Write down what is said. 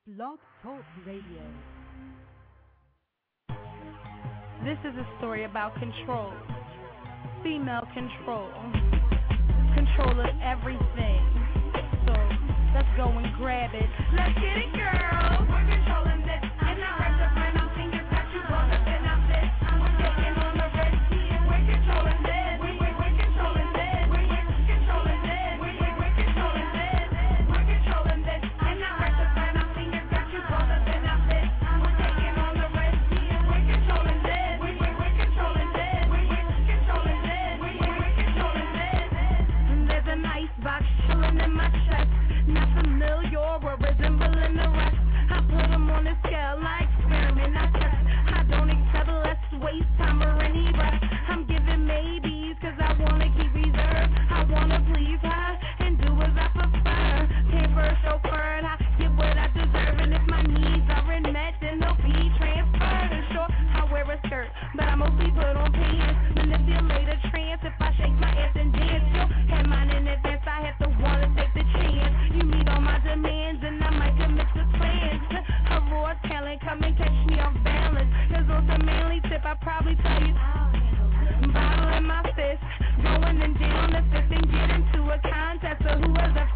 Blog Talk Radio. This is a story about control. Female control. Control of everything. So, let's go and grab it. Let's get it, girl. We're controlling this. And I heard the friend I'm singing that you brought up and I'm this. We're getting on the red team. We're controlling this. We're controlling this. We're controlling this. We're controlling this. We're controlling this. And I heard the friend I'm singing that you brought up and I'm this. We're taking on the red team. We're controlling this. We're controlling this. We're controlling this. We're controlling this. And there's an icebox chilling in my chest. Not familiar or resembling the rest. I put them on a scale, I experiment, I test. I don't accept less waste time or any rest. I'm giving maybes cause I wanna keep reserve. I wanna please her and do as I prefer. Paper chauffeured, I get what I deserve. And if my needs aren't met, then they'll be transferred. And sure, I wear a skirt, but I mostly put on pants. Manipulate a trance if I shake my ass and dance. You had mine in advance, I have to wanna take the chance. You meet all my demands and I might commit to plans. A raw talent, come and catch me off balance. Cause on some manly tip, I probably tell you bottle in my fist, going and down the fifth and get into a contest of who has the